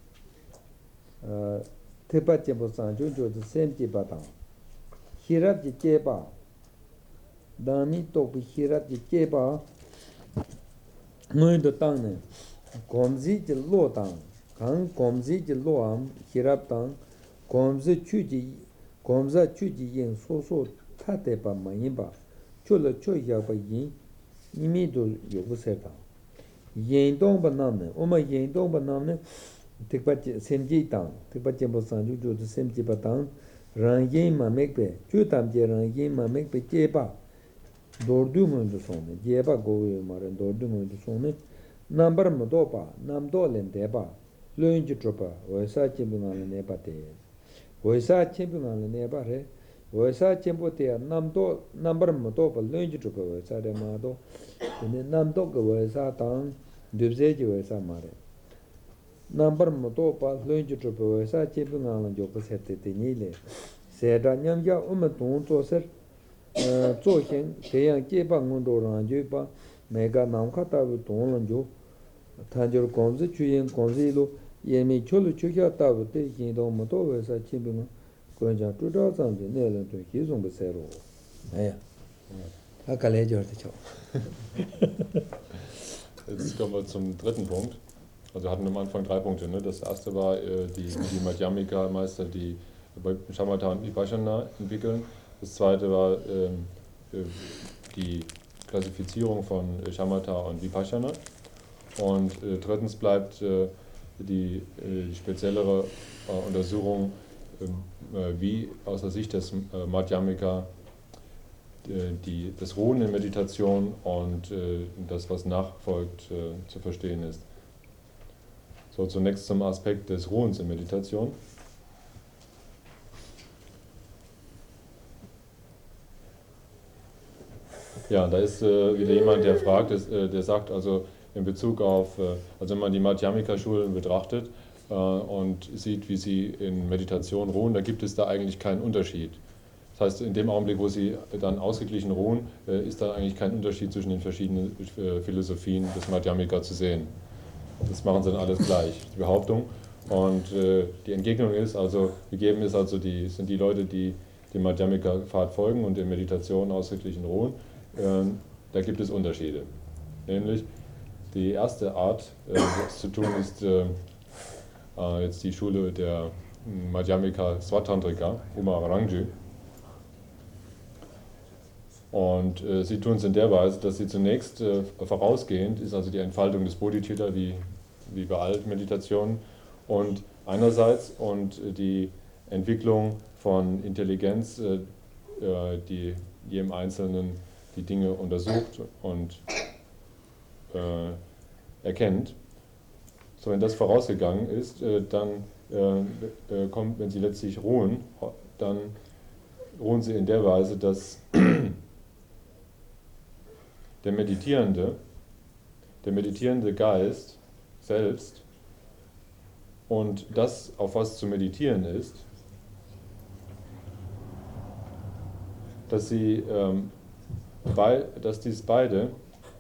Tepa Jembo Sanjo Jodu Semji Batang, Hirab Ji Jeba, Dami Topi Hirab Ji Jeba, Nguido Tang Ne, Gomzi Ji Lo Tang, Kang Gomzi Ji Lo Am, Hirab Tang, Gomzi Chuji, Gomza Chuji Yin So So Tatepa Mayimba, Chola Cho Yaba Yin, Imido Yobu Sertang. Yin Dong Ba Nam Ne, Oma Yin Dong Ba Nam Ne, Tikpa Semji Tang, Tikpa Jembo Sanju Jodu Semji Batang, Rang Yin Ma Mekpe, Chu Tam Je Rang Yin Ma Mekpe Jeba, Dordu Mundu Sone, Jeba Gowe Maran Dordu Mundu Sone, Nambar Modopa, Namdo Len Deba, Lunji Tropa, Oesa Chimbunan Neba Te, Oesa Chimbunan Neba Re, Oesa Chimbo Te, Namdo, Nambar Modopa, Lunji Tropa, Oesa de Mado, Namdo Oesa Tang, Dubzeji Oesa Mare. Number Motopa, Lunge Tropo, Sa Chipungan, Jopus Hete Nile, Seda Nyamja Umatun Toser, Zohin, Kayan Kipa Mundo Ranjupa, Mega Namkata with Tonlanjo, Tanjur Gomzi, Chuyen Gonzilo, Yemi Chulu Chuka Tabu, taking Don Moto, Sa Chipungan, Gonja two thousand, Nelan to his own Becero. Aya. Akalejo. Jetzt kommen wir zum dritten Punkt. Also wir hatten am Anfang drei Punkte. Ne? Das erste war äh, die, die Madhyamika-Meister, die bei Shamatha und Vipassana entwickeln. Das zweite war ähm, äh, die Klassifizierung von Shamatha und Vipassana. Und äh, drittens bleibt äh, die, äh, die speziellere äh, Untersuchung, äh, wie aus der Sicht des äh, Madhyamika äh, die, das Ruhen in Meditation und äh, das, was nachfolgt, äh, zu verstehen ist. So, zunächst zum Aspekt des Ruhens in Meditation. Ja, da ist äh, wieder jemand, der fragt, des, äh, der sagt also in Bezug auf, äh, also wenn man die Madhyamika-Schulen betrachtet äh, und sieht, wie sie in Meditation ruhen, da gibt es da eigentlich keinen Unterschied. Das heißt, in dem Augenblick, wo sie dann ausgeglichen ruhen, äh, ist da eigentlich kein Unterschied zwischen den verschiedenen äh, Philosophien des Madhyamika zu sehen. Das machen sie dann alles gleich, die Behauptung. Und äh, die Entgegnung ist, also gegeben ist also die, sind die Leute, die dem Madhyamika-Pfad folgen und in Meditation ausgeglichen ruhen, äh, da gibt es Unterschiede. Nämlich die erste Art, äh, das zu tun, ist äh, äh, jetzt die Schule der Madhyamika Swatantrika, Uma Rangji. Und äh, sie tun es in der Weise, dass sie zunächst äh, vorausgehend ist, also die Entfaltung des Bodhicitta, wie, wie bei allen Meditationen, und einerseits und äh, die Entwicklung von Intelligenz, äh, die jedem Einzelnen die Dinge untersucht und äh, erkennt. So, wenn das vorausgegangen ist, äh, dann äh, kommt, wenn sie letztlich ruhen, dann ruhen sie in der Weise, dass der meditierende, der meditierende Geist selbst und das, auf was zu meditieren ist, dass sie, ähm, bei, dass dies beide,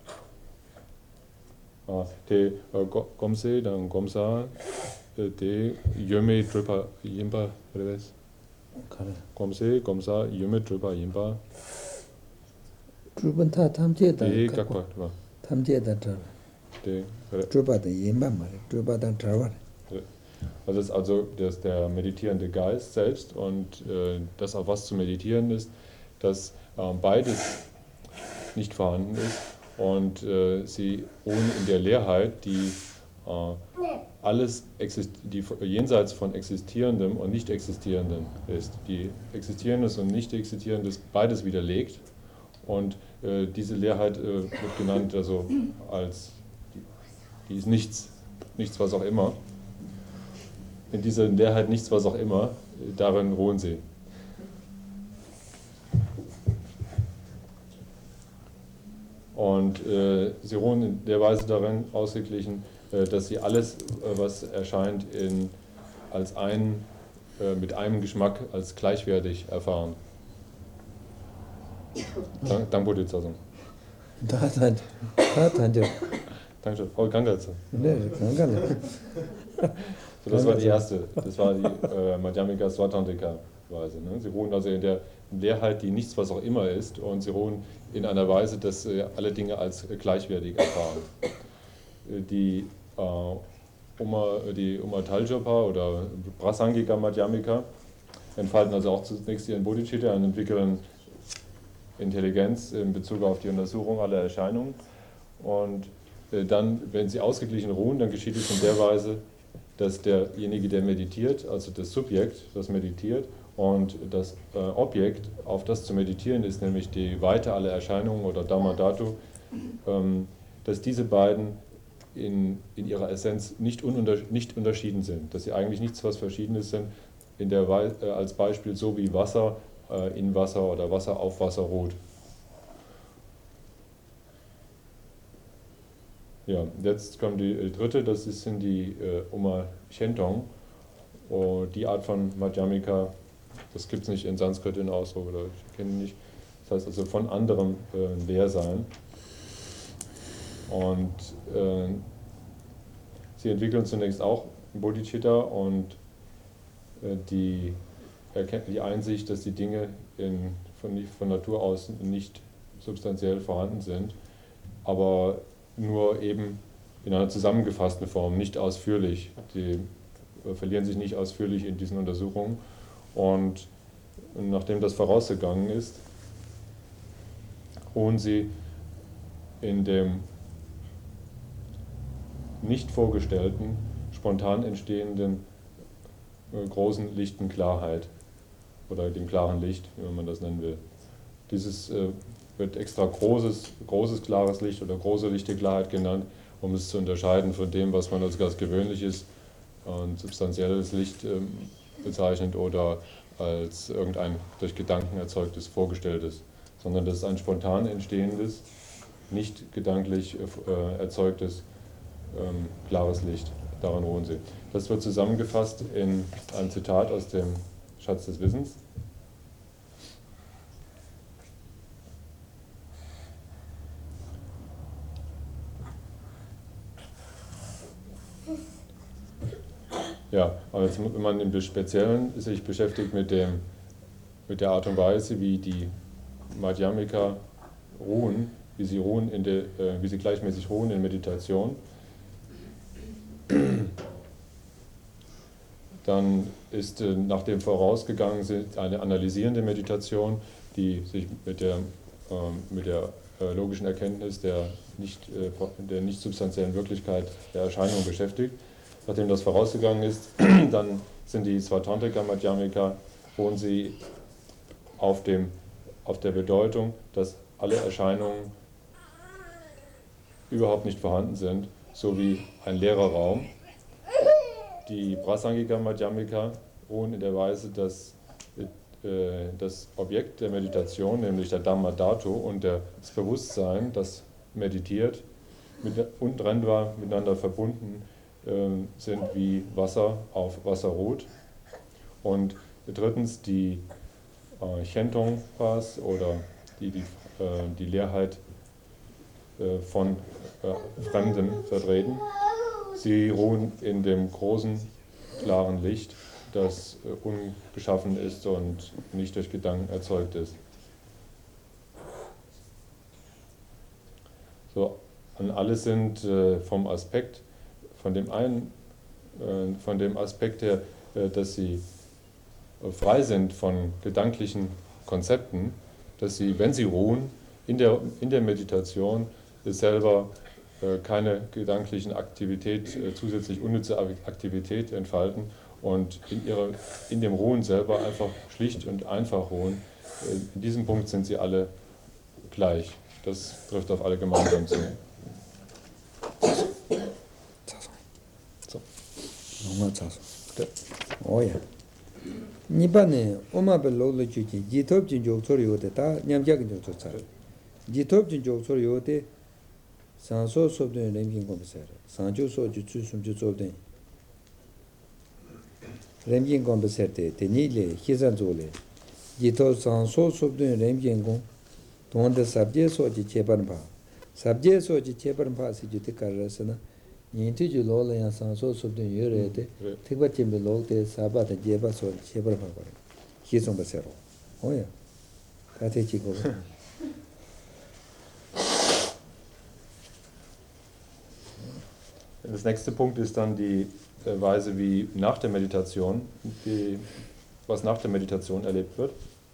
te gomse dan gomsa, te yome tripa yimpa revés, gomse gomsa yome tripa yimpa. Trubanta Tamje da Kakwa, Tamje da Trubata Yimba, Trubata Travar. Das ist also das, der meditierende Geist selbst und äh, das, auf was zu meditieren ist, dass äh, beides nicht vorhanden ist und äh, sie ruhen in der Leerheit, die äh, alles exist die jenseits von Existierendem und Nicht-Existierendem ist. Die Existierendes und Nicht-Existierendes beides widerlegt. Und äh, diese Leerheit äh, wird genannt also als, die, die ist nichts, nichts was auch immer. In dieser Leerheit nichts was auch immer, äh, darin ruhen sie. Und äh, sie ruhen in der Weise darin ausgeglichen, äh, dass sie alles, äh, was erscheint, in, als ein, äh, mit einem Geschmack als gleichwertig erfahren. Dank Bodhisattva. Da hat er, Dankeschön. Oh, Gangatze. 네, 강간을. So, das war die erste. Das war die äh, Madhyamika Svatantika-Weise. Ne? Sie ruhen also in der Leerheit, die nichts, was auch immer ist, und sie ruhen in einer Weise, dass äh, alle Dinge als äh, gleichwertig erfahren. Äh, die äh, Uma, die Uma Taljapa oder Prasangika Madhyamika entfalten also auch zunächst ihren Bodhicitta und entwickeln Intelligenz in Bezug auf die Untersuchung aller Erscheinungen. Und äh, dann, wenn sie ausgeglichen ruhen, dann geschieht es in der Weise, dass derjenige, der meditiert, also das Subjekt, das meditiert, und das äh, Objekt, auf das zu meditieren ist, nämlich die Weite aller Erscheinungen oder Dhamma Dhatu, ähm, dass diese beiden in, in ihrer Essenz nicht, ununter, nicht unterschieden sind, dass sie eigentlich nichts, was Verschiedenes sind, in der Weise, äh, als Beispiel so wie Wasser äh, in Wasser oder Wasser auf Wasser ruht. Ja, jetzt kommt die äh, dritte, das sind die äh, Uma Chentong. Oh, die Art von Madhyamika, das gibt es nicht in Sanskrit in Ausdruck, oder ich kenne ihn nicht. Das heißt also von anderem äh, Leersein. Und äh, sie entwickeln zunächst auch Bodhicitta und äh, die, die Einsicht, dass die Dinge in, von, von Natur aus nicht substanziell vorhanden sind, aber nur eben in einer zusammengefassten Form, nicht ausführlich. Die äh, verlieren sich nicht ausführlich in diesen Untersuchungen. Und nachdem das vorausgegangen ist, ruhen sie in dem nicht vorgestellten, spontan entstehenden äh, großen lichten Klarheit oder dem klaren Licht, wie man das nennen will. Dieses äh, wird extra großes, großes klares Licht oder große lichte Klarheit genannt, um es zu unterscheiden von dem, was man als ganz gewöhnliches und substanzielles Licht äh, bezeichnet oder als irgendein durch Gedanken erzeugtes, vorgestelltes, sondern das ist ein spontan entstehendes, nicht gedanklich äh, erzeugtes, ähm, klares Licht. Daran ruhen sie. Das wird zusammengefasst in einem Zitat aus dem Schatz des Wissens. Ja, aber jetzt, wenn man im Speziellen sich beschäftigt mit, dem, mit der Art und Weise, wie die Madhyamika ruhen, wie sie, ruhen in der, äh, wie sie gleichmäßig ruhen in Meditation, dann ist äh, nach dem vorausgegangen sind eine analysierende Meditation, die sich mit der, äh, mit der äh, logischen Erkenntnis der nicht, äh, der nicht substanziellen Wirklichkeit der Erscheinung beschäftigt. Nachdem das vorausgegangen ist, dann sind die Svatantika Madhyamika, ruhen sie auf, dem, auf der Bedeutung, dass alle Erscheinungen überhaupt nicht vorhanden sind, so wie ein leerer Raum. Die Prasangika Madhyamika ruhen in der Weise, dass äh, das Objekt der Meditation, nämlich der Dhamma Dhatu und das Bewusstsein, das meditiert, mit, untrennbar miteinander verbunden sind wie Wasser auf Wasser ruht. Und drittens die äh, Chentongpas oder die, die, äh, die Leerheit äh, von äh, Fremden vertreten. Sie ruhen in dem großen, klaren Licht, das äh, ungeschaffen ist und nicht durch Gedanken erzeugt ist. So, und alle sind äh, vom Aspekt Von dem einen, äh, von dem Aspekt her, äh, dass sie äh, frei sind von gedanklichen Konzepten, dass sie, wenn sie ruhen, in der, in der Meditation äh, selber äh, keine gedanklichen Aktivität, äh, zusätzlich unnütze Aktivität entfalten und in, ihrer, in dem Ruhen selber einfach schlicht und einfach ruhen. Äh, in diesem Punkt sind sie alle gleich. Das trifft auf alle gemeinsam zu. 엄마 자서 그래 오야 니반에 엄마벨 로로주지 지톱진 조소리 요데다 냠작인 조소차 지톱진 조소리 요데 산소 소브된 렘긴 검사라 산조 소주 추숨주 조된 렘긴 검사때 데니레 히잔조레 지톱 산소 소브된 렘긴 검 동데 sabje 소지 제반바 sabje so ji chebar pa si ju te kar rasana yin ti ju lo la ya san so so de yore de tikba chimbe lo de saba de jeba so chebar pa pa hi song ba sero oh ja da te chi go Das nächste Punkt ist dann die Weise, wie nach der Meditation, die, was nach der Meditation erlebt wird.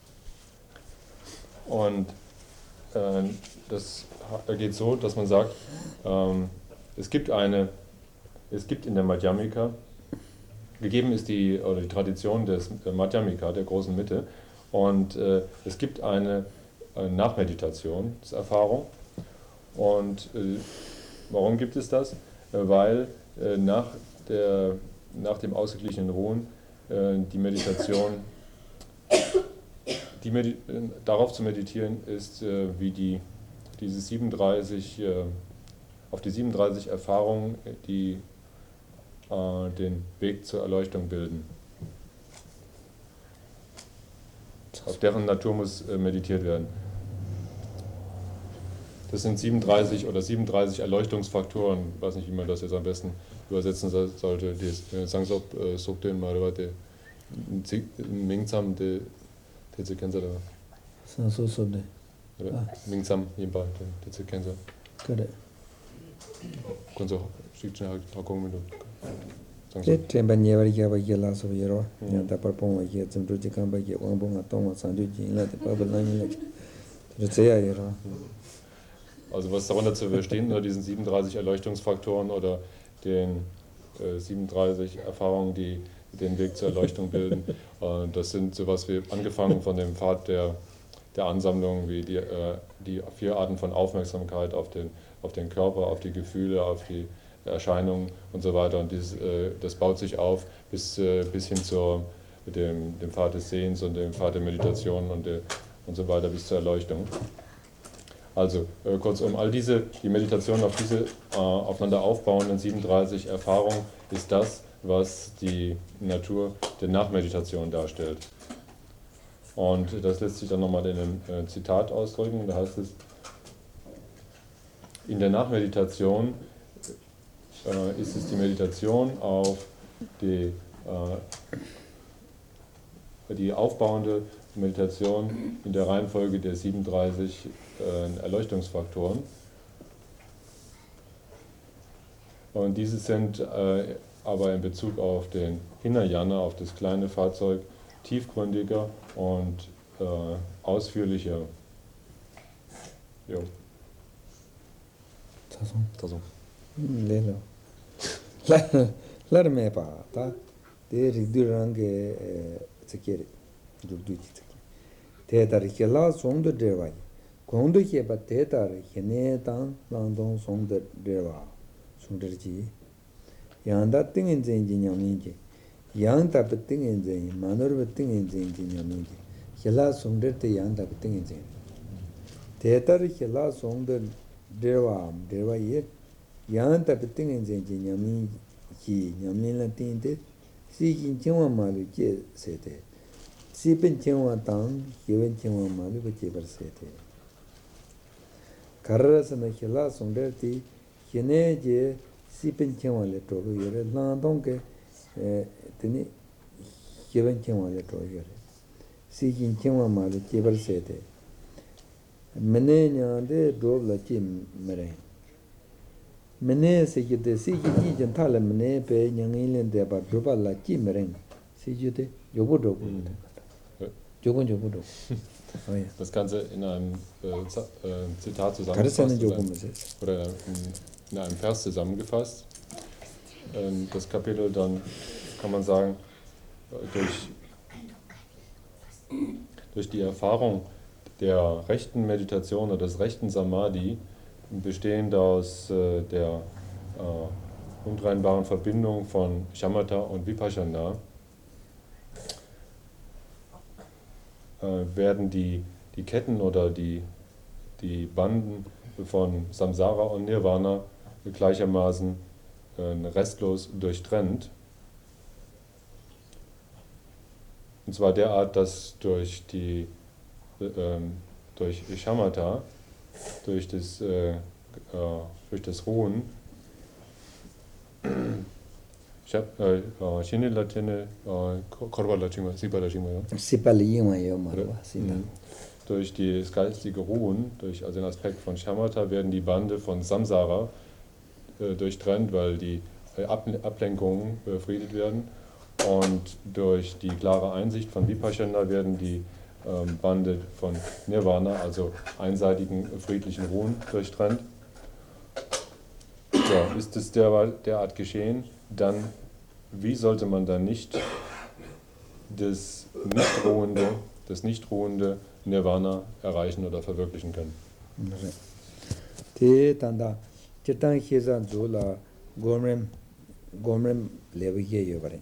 Und äh, das geht so, dass man sagt, ähm, es gibt eine, es gibt in der Madhyamika, gegeben ist die, oder die Tradition des Madhyamika, der großen Mitte, und äh, es gibt eine, eine Nachmeditationserfahrung. Und äh, warum gibt es das? Weil äh, nach, der, nach dem ausgeglichenen Ruhen äh, die Meditation, die Medi äh, darauf zu meditieren ist, äh, wie die, diese siebenunddreißig, äh, auf die siebenunddreißig Erfahrungen, die äh, den Weg zur Erleuchtung bilden. Auf deren Natur muss äh, meditiert werden. Das sind siebenunddreißig oder siebenunddreißig Erleuchtungsfaktoren, ich weiß nicht, wie man das jetzt am besten übersetzen sollte. Die Sangsop Sokten Marwate Mingzam de Tetsukensa da. Sanso Sode. Mingzam Yimpa Tetsukensa. Kare. Kunzo Shikchen Hakong Mindu. Te temba nyevari ya ba yela so yero. Ya da par pon wa ye zum ru ji kan ba ye wang bong a tong wa san ju jin la de ba ba lan yin la. De ze ya yero. Also was darunter zu verstehen, oder diesen siebenunddreißig Erleuchtungsfaktoren oder den äh, siebenunddreißig Erfahrungen, die den Weg zur Erleuchtung bilden. Äh, das sind sowas wie angefangen von dem Pfad der, der Ansammlung, wie die, äh, die vier Arten von Aufmerksamkeit auf den, auf den Körper, auf die Gefühle, auf die Erscheinungen und so weiter. Und dieses, äh, das baut sich auf bis, äh, bis hin zu dem, dem Pfad des Sehens und dem Pfad der Meditation und, der, und so weiter bis zur Erleuchtung. Also äh, kurzum, all diese, die Meditation auf diese äh, aufeinander aufbauenden siebenunddreißig Erfahrungen ist das, was die Natur der Nachmeditation darstellt. Und das lässt sich dann nochmal in einem äh, Zitat ausdrücken, da heißt es, in der Nachmeditation äh, ist es die Meditation auf die, äh, die aufbauende Meditation in der Reihenfolge der siebenunddreißig äh, Erleuchtungsfaktoren. Und diese sind äh, aber in Bezug auf den Hinayana, auf das kleine Fahrzeug, tiefgründiger und äh, ausführlicher. Jo. Tasung. Tasung. Lelo. La la me pa ta de ri du rang ge tsekere. Du du tsekere. Te tar ke la song de de wa. Gong de ke ba te tar ke ne dang lang dong song de de wa. Song de ji. Yang da ting en zen ji nyam ni ji. Yang da ba ting en zen ma nor ba ting en zen ji nyam ni ji. Ke la song de te yang da ba ting en zen. Te tar ke la song de de wa de wa ye. Yang da ba ting en zen ji nyam ni ji nyam ni la ting de. Si kin chen wa ma lu je se de. Si pen chen wa tang, ye wen chen wa ma lu ba je bar se de. Karra sa na ke la song de ti ke ne je si pen chen wa le to lu ye re lang dong ke teni ye wen chen wa le to ye re. Si kin chen wa ma lu je bar se de. Mene nya de do la chi me re. Mene se ki de si ki ji jan tha la mene pe nyang yin len de ba do ba la chi me re. Si ju de yo bu do bu. Jo bu jo bu do. Das Ganze in einem äh, äh, Zitat zusammengefasst oder, oder in, in einem Vers zusammengefasst. Ähm, das Kapitel dann, kann man sagen, durch, durch die Erfahrung der rechten Meditation oder des rechten Samadhi, bestehend aus äh, der äh, untrennbaren Verbindung von Shamatha und Vipassana, werden die, die Ketten oder die, die Banden von Samsara und Nirvana gleichermaßen äh, restlos durchtrennt. Und zwar derart, dass durch, die, äh, durch Shamatha, durch das äh, äh, durch das Ruhen. Ich habe Chine Latine, Korba Latine, Sipa Latine. Durch das geistige Ruhen, durch also den Aspekt von Shamatha, werden die Bande von Samsara äh, durchtrennt, weil die äh, Ab Ablenkungen befriedet werden. Und durch die klare Einsicht von Vipassana werden die ähm, Bande von Nirvana, also einseitigen friedlichen Ruhen, durchtrennt. So, ist es der, derart geschehen, dann wie sollte man dann nicht das nicht ruhende, das nicht ruhende Nirvana erreichen oder verwirklichen können? Te tanda chitang hezan zola gomrem gomrem leviye yobare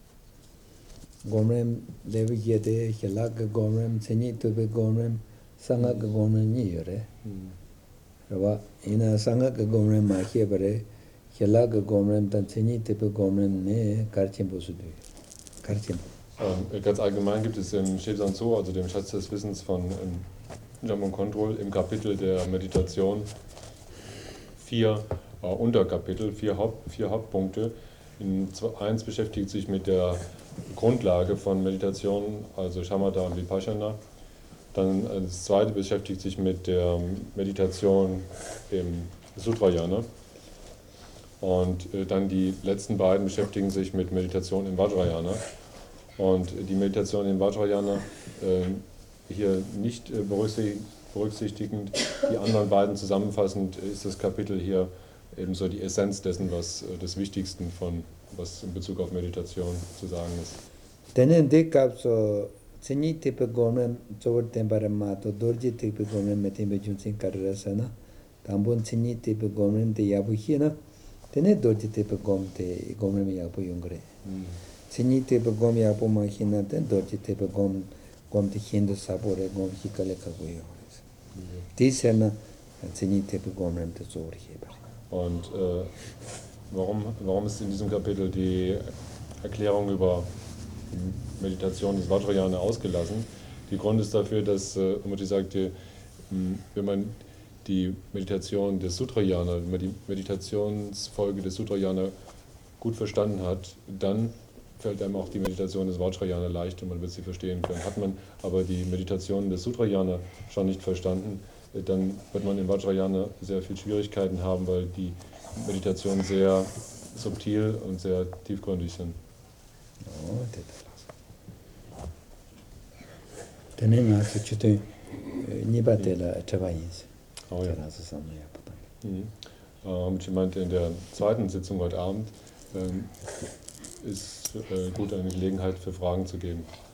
gomrem leviye de helak gomrem seni tobe gomrem sangak gomrem ni yore raba ina sangak gomrem ma hebare helak gomrem tan seni tobe gomrem ne karchen bosudu karchen. Ähm, ganz allgemein gibt es im Shebsan Tso, also dem Schatz des Wissens von ähm, Jamon Control, im Kapitel der Meditation vier äh, Unterkapitel, vier, Haupt, vier Hauptpunkte. In eins beschäftigt sich mit der Grundlage von Meditation, also Shamatha und Vipassana. Dann äh, das zweite beschäftigt sich mit der Meditation im Sutrayana. Und äh, dann die letzten beiden beschäftigen sich mit Meditation im Vajrayana. Und die Meditation im Vajrayana äh, hier nicht äh, berücksichtigend, die anderen beiden zusammenfassend, ist das Kapitel hier ebenso die Essenz dessen, was äh, das Wichtigste von, was in Bezug auf Meditation zu sagen ist. Tenen dekap so tsini tipe gomen zowar tembare mato dorji tipe gomen metembe junsin karasana tambon tsini tipe gomen de yabu hina tenen dorji tipe gom te gomen yabu yungre. Tsini tepe gom yapo ma hina ten dorji tepe gom gom te hindu sabore gom hikale kaguyo. Dies na tsini tepe gom rem te zor heber. Und äh, warum, warum ist in diesem Kapitel die Erklärung über Meditation des Vajrayana ausgelassen? Der Grund ist dafür, dass äh, Umati sagte, wenn man die Meditation des Sutrayana, wenn man die Meditationsfolge des Sutrayana gut verstanden hat, dann fällt einem auch die Meditation des Vajrayana leicht und man wird sie verstehen können. Hat man aber die Meditation des Sutrayana schon nicht verstanden, dann wird man im Vajrayana sehr viel Schwierigkeiten haben, weil die Meditationen sehr subtil und sehr tiefgründig sind. Oh, ähm, ich meinte, in der zweiten Sitzung heute Abend ähm, ist äh, gut, eine Gelegenheit für Fragen zu geben.